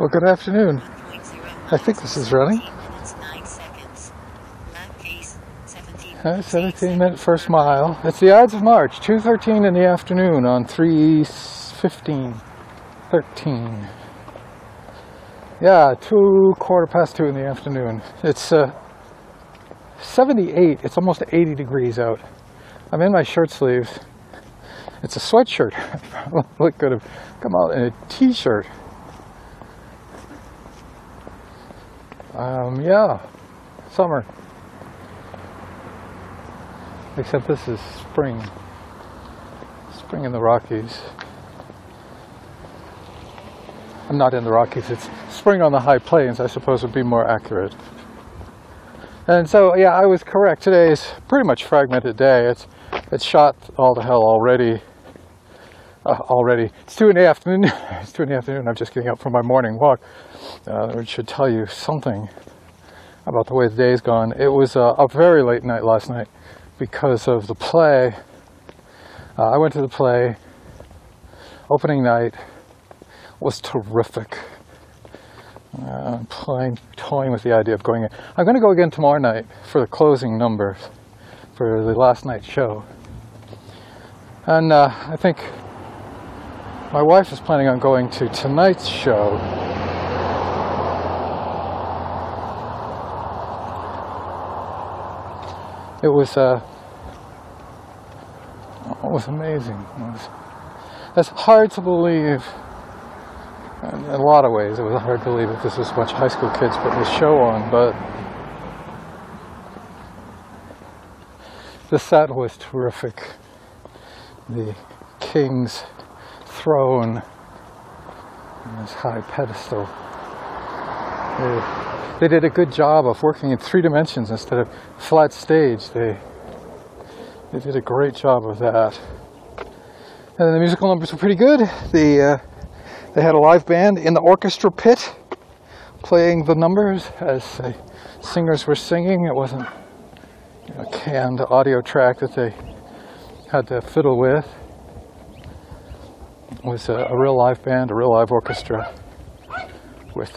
Well, good afternoon. I think this is running. 17-minute first mile. It's the Ides of March, 2:13 in the afternoon on 3/15/13. Yeah, 2:15 in the afternoon. It's 78. It's almost 80 degrees out. I'm in my shirt sleeves. It's a sweatshirt. I could have come out in a t-shirt. Yeah, summer. Except this is spring. Spring in the Rockies. I'm not in the Rockies, it's spring on the high plains, I suppose would be more accurate. And so, yeah, I was correct. Today is pretty much fragmented day. It's shot all to hell already. It's 2 in the afternoon. It's 2 in the afternoon. I'm just getting up from my morning walk. Which should tell you something about the way the day's gone. It was a very late night last night because of the play. I went to the play. Opening night was terrific. Toying with the idea of going in. I'm going to go again tomorrow night for the closing numbers for the last night's show. And I think my wife is planning on going to tonight's show. It was amazing. It's hard to believe. In a lot of ways, it was hard to believe that this was a bunch of high school kids putting this show on, but the set was terrific. The king's throne on this high pedestal. They did a good job of working in 3 dimensions instead of flat stage. They did a great job of that. And the musical numbers were pretty good. They had a live band in the orchestra pit playing the numbers as the singers were singing. It wasn't a canned audio track that they had to fiddle with. It was a real live band, a real live orchestra with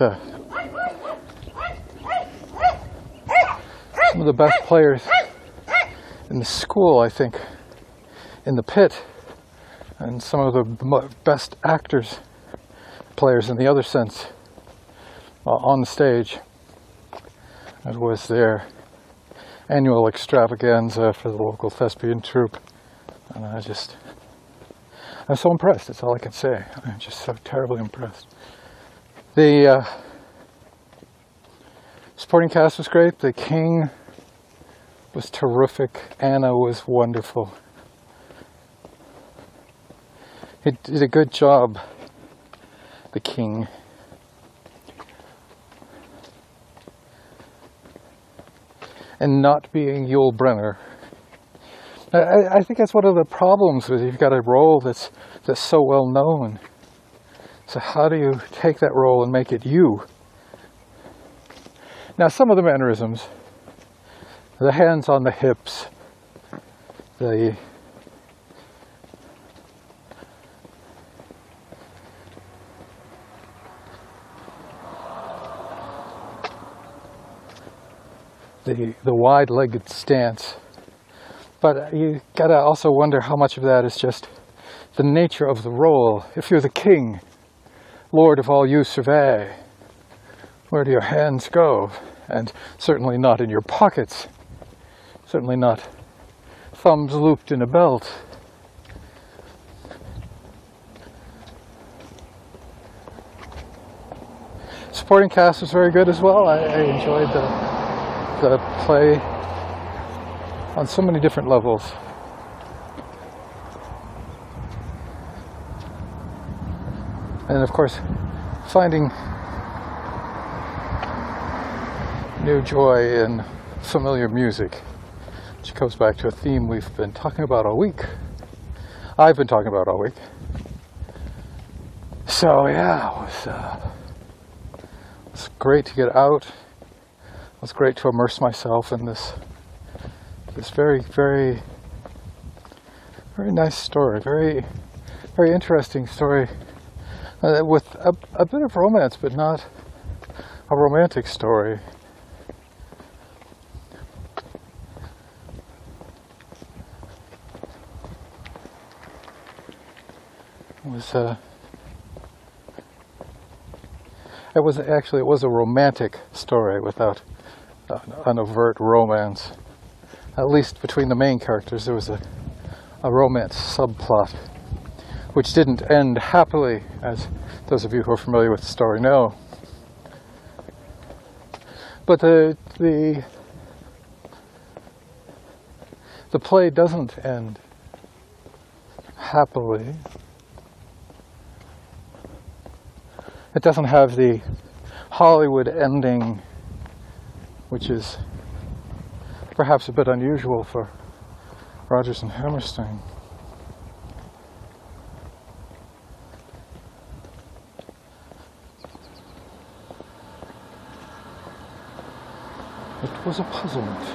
some of the best players in the school, I think, in the pit, and some of the best players in the other sense on the stage. It was their annual extravaganza for the local thespian troupe, and I'm so impressed. That's all I can say. I'm just so terribly impressed. The supporting cast was great. The king was terrific. Anna was wonderful. He did a good job, the king. And not being Yul Brynner. I think that's one of the problems with you've got a role that's so well known. So how do you take that role and make it you? Now some of the mannerisms, the hands on the hips, the wide-legged stance. But you gotta also wonder how much of that is just the nature of the role. If you're the king, lord of all you survey, where do your hands go? And certainly not in your pockets. Certainly not thumbs looped in a belt. Supporting cast was very good as well. I enjoyed the play on so many different levels. And of course, finding new joy in familiar music, which goes back to a theme we've been talking about all week. I've been talking about all week. So yeah, it was great to get out. It was great to immerse myself in this very, very, very nice story, very interesting story with a bit of romance, but not a romantic story. It was a romantic story without an overt romance. At least between the main characters, there was a romance subplot, which didn't end happily, as those of you who are familiar with the story know. But the play doesn't end happily. It doesn't have the Hollywood ending, which is perhaps a bit unusual for Rodgers and Hammerstein. It was a puzzlement.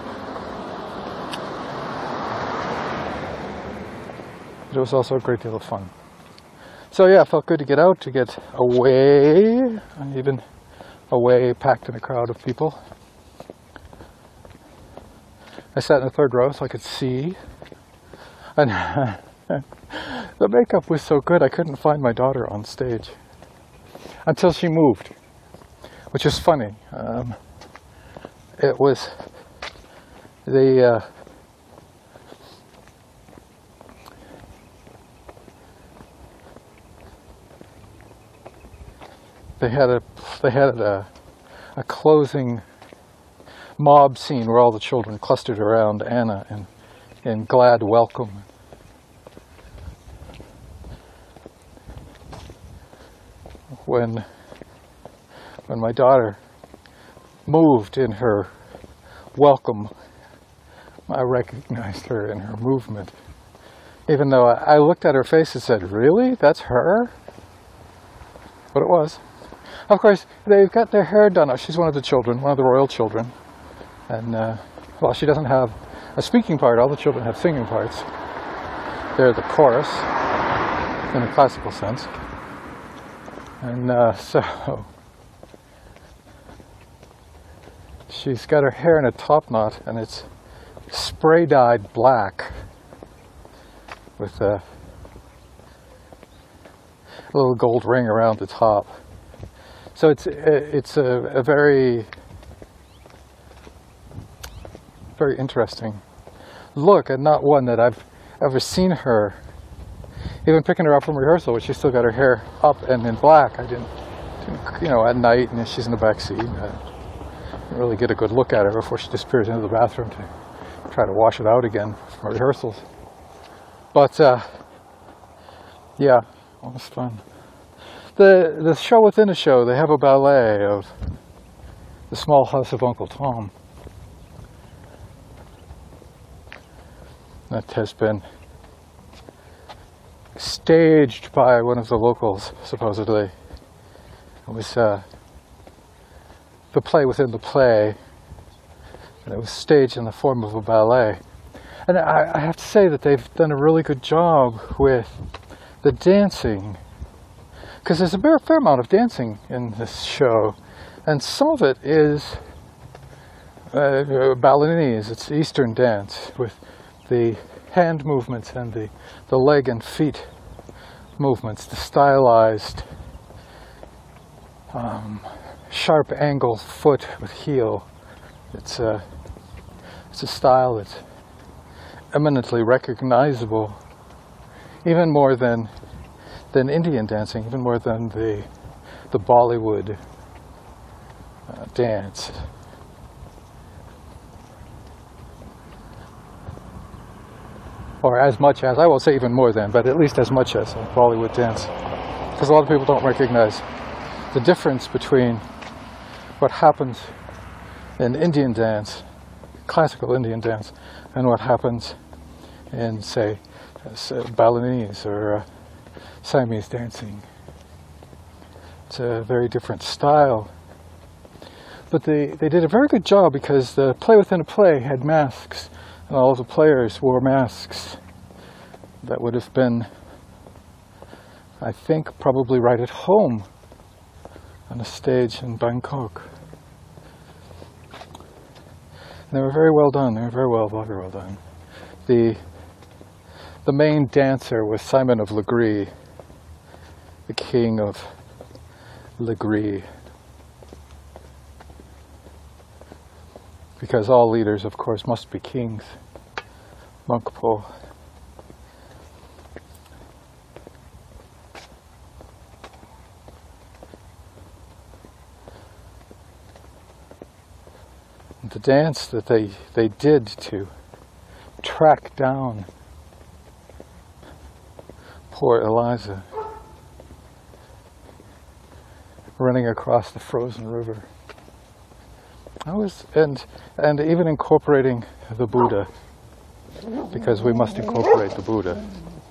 But it was also a great deal of fun. So yeah, it felt good to get out, to get away, and even away, packed in a crowd of people. I sat in the third row so I could see, and the makeup was so good I couldn't find my daughter on stage until she moved, which is funny. It was the they had a closing mob scene where all the children clustered around Anna in glad welcome. When my daughter moved in her welcome, I recognized her in her movement. Even though I looked at her face and said, "Really? That's her?" But it was. Of course, they've got their hair done. She's one of the children, one of the royal children. And, well, she doesn't have a speaking part. All the children have singing parts. They're the chorus, in a classical sense. And so she's got her hair in a top knot, and it's spray-dyed black with a little gold ring around the top. So it's a very, very interesting look, and not one that I've ever seen her. Even picking her up from rehearsal, where she's still got her hair up and in black, I didn't at night, and she's in the back seat. I didn't really get a good look at her before she disappears into the bathroom to try to wash it out again from rehearsals. But yeah, it was fun. The show within a show, they have a ballet of The Small House of Uncle Tom. That has been staged by one of the locals, supposedly. It was the play within the play, and it was staged in the form of a ballet. And I have to say that they've done a really good job with the dancing, because there's a fair amount of dancing in this show, and some of it is Balinese. It's Eastern dance with the hand movements and the leg and feet movements, the stylized sharp angle foot with heel. It's a style that's eminently recognizable, even more than Indian dancing, even more than the Bollywood dance. Or as much as, I won't say even more than, but at least as much as a Bollywood dance. Because a lot of people don't recognize the difference between what happens in Indian dance, classical Indian dance, and what happens in, say Balinese or Siamese dancing. It's a very different style. But they did a very good job, because the play within a play had masks, and all of the players wore masks that would have been I think probably right at home on a stage in Bangkok. And they were very well done. They were very well done. The main dancer was Simon of Legree, the king of Legree. Because all leaders, of course, must be kings. Mongpo. The dance that they did to track down poor Eliza, running across the frozen river. And even incorporating the Buddha, because we must incorporate the Buddha.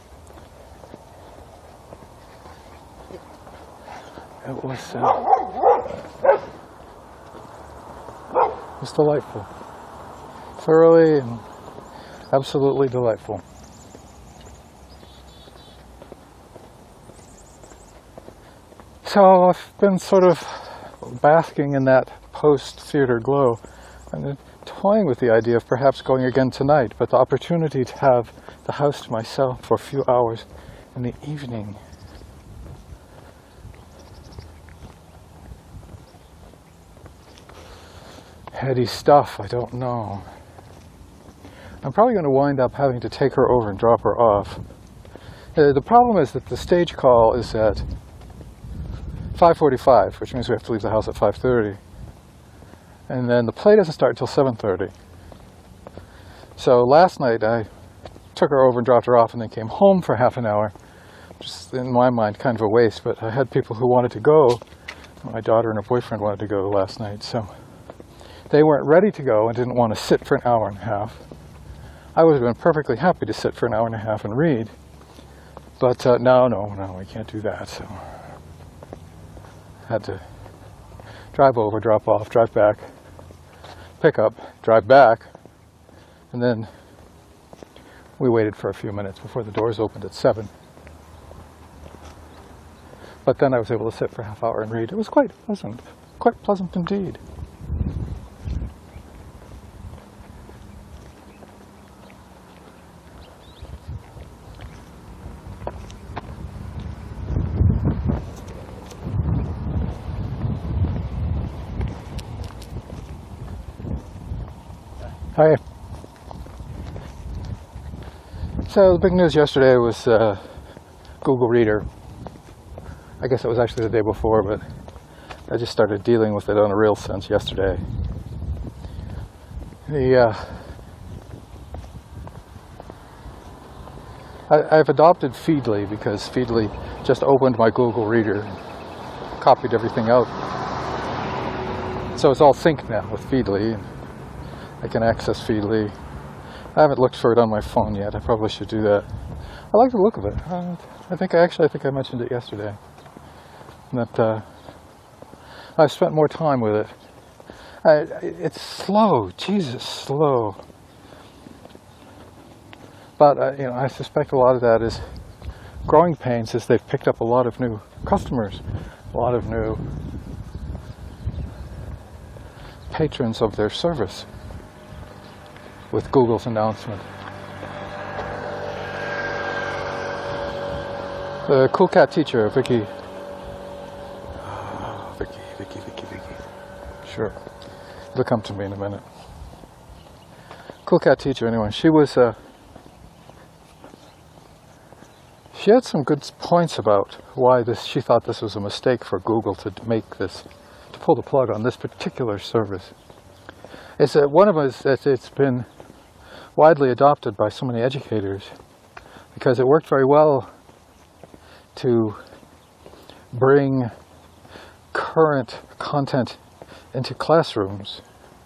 It was delightful. Thoroughly and absolutely delightful. So I've been sort of basking in that post-theater glow and toying with the idea of perhaps going again tonight, but the opportunity to have the house to myself for a few hours in the evening. Heady stuff, I don't know. I'm probably going to wind up having to take her over and drop her off. The problem is that the stage call is at 5:45, which means we have to leave the house at 5:30. And then the play doesn't start until 7:30. So last night I took her over and dropped her off and then came home for half an hour. Just in my mind kind of a waste, but I had people who wanted to go. My daughter and her boyfriend wanted to go last night, so they weren't ready to go and didn't want to sit for an hour and a half. I would have been perfectly happy to sit for an hour and a half and read. But no, we can't do that. So had to drive over, drop off, drive back, pick up, drive back, and then we waited for a few minutes before the doors opened at 7. But then I was able to sit for a half hour and read. It was quite pleasant indeed. Hi. So the big news yesterday was Google Reader. I guess it was actually the day before, but I just started dealing with it on a real sense yesterday. I've adopted Feedly because Feedly just opened my Google Reader and copied everything out. So it's all synced now with Feedly. I can access Feedly. I haven't looked for it on my phone yet. I probably should do that. I like the look of it. I think I mentioned it yesterday. That I've spent more time with it. It's slow, Jesus, slow. But I suspect a lot of that is growing pains as they've picked up a lot of new customers, a lot of new patrons of their service with Google's announcement. The Cool Cat teacher, Vicky. Vicky. Sure. It'll come to me in a minute. Cool Cat teacher, anyway. She had some good points about why she thought this was a mistake for Google to pull the plug on this particular service. It's one of us that it's been widely adopted by so many educators because it worked very well to bring current content into classrooms.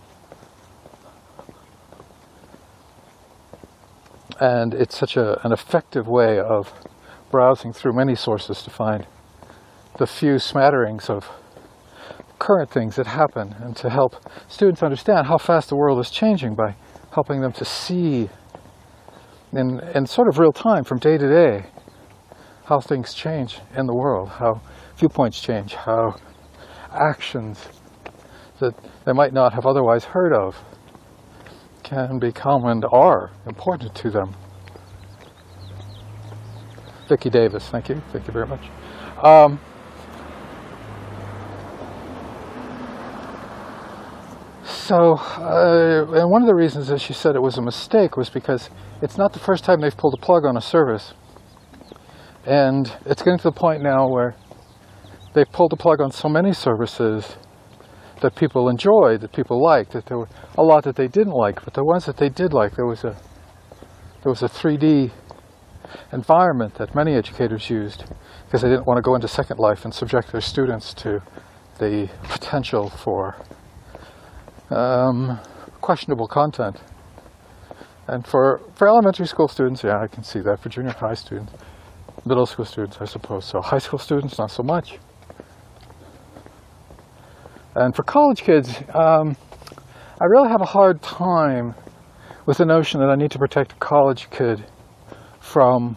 And it's such an effective way of browsing through many sources to find the few smatterings of current things that happen and to help students understand how fast the world is changing by helping them to see in sort of real time from day to day how things change in the world, how viewpoints change, how actions that they might not have otherwise heard of can become and are important to them. Vicki Davis, thank you very much. And one of the reasons that she said it was a mistake was because it's not the first time they've pulled the plug on a service. And it's getting to the point now where they've pulled the plug on so many services that people enjoyed, that people liked, that there were a lot that they didn't like, but the ones that they did like, there was a 3D environment that many educators used because they didn't want to go into Second Life and subject their students to the potential for questionable content. And for elementary school students, yeah, I can see that. For junior high students, middle school students, I suppose so. High school students, not so much. And for college kids, I really have a hard time with the notion that I need to protect a college kid from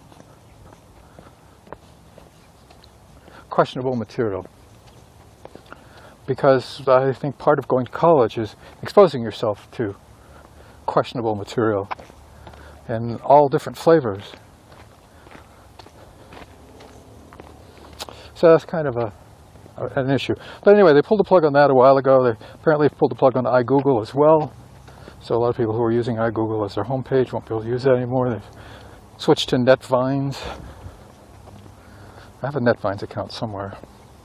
questionable material. Because I think part of going to college is exposing yourself to questionable material in all different flavors. So that's kind of an issue. But anyway, they pulled the plug on that a while ago. They apparently pulled the plug on iGoogle as well. So a lot of people who are using iGoogle as their homepage won't be able to use that anymore. They've switched to NetVines. I have a NetVines account somewhere.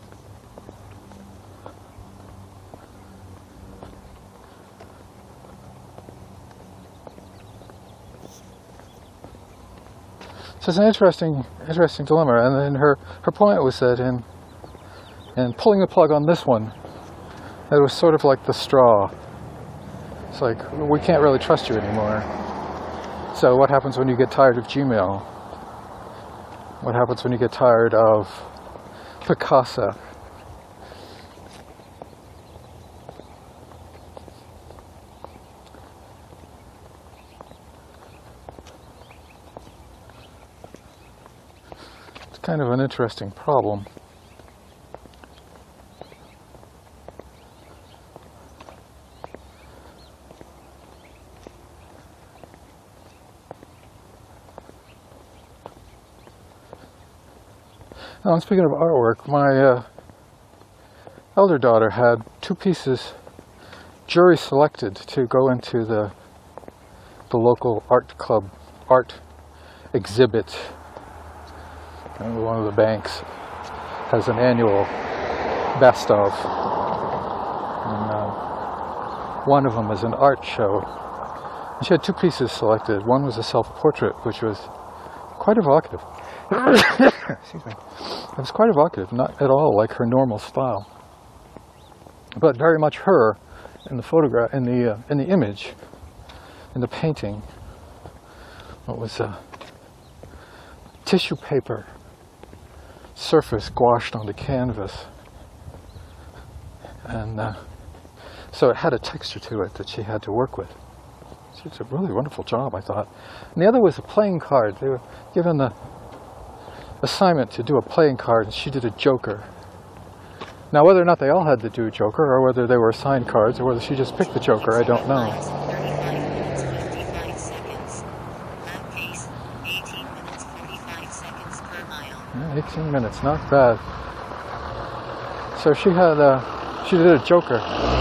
So it's an interesting dilemma. And then her point was that in pulling the plug on this one, it was sort of like the straw. It's like, we can't really trust you anymore. So what happens when you get tired of Gmail? What happens when you get tired of Picasa? It's kind of an interesting problem. Now, speaking of artwork, my elder daughter had 2 pieces jury selected to go into the local art club art exhibit. And one of the banks has an annual best of. And one of them is an art show. And she had 2 pieces selected. One was a self-portrait, which was quite evocative. Excuse me. It was quite evocative, not at all like her normal style, but very much her in the photograph, in the image, in the painting. It was a tissue paper surface gouached onto canvas, and so it had a texture to it that she had to work with. She did a really wonderful job, I thought. And the other was a playing card. They were given the assignment to do a playing card, and she did a joker. Now, whether or not they all had to do a joker, or whether they were assigned cards, or whether she just picked the joker, I don't know. 18 minutes, not bad. So she did a joker.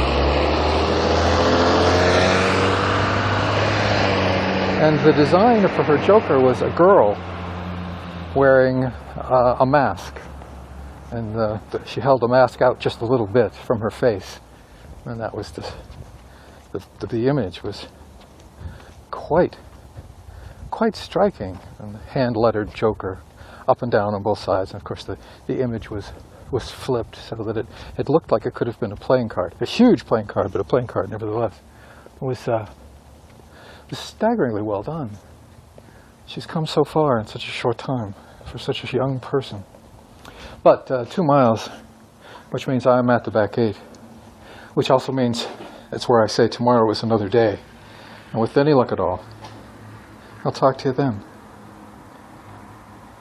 And the design for her joker was a girl wearing a mask, and she held the mask out just a little bit from her face, and that was the image was quite striking, and the hand-lettered joker up and down on both sides, and of course the image was flipped so that it looked like it could have been a playing card, a huge playing card, but a playing card nevertheless. It was staggeringly well done. She's come so far in such a short time for such a young person. But 2 miles, which means I'm at the back gate, which also means it's where I say tomorrow is another day. And with any luck at all, I'll talk to you then.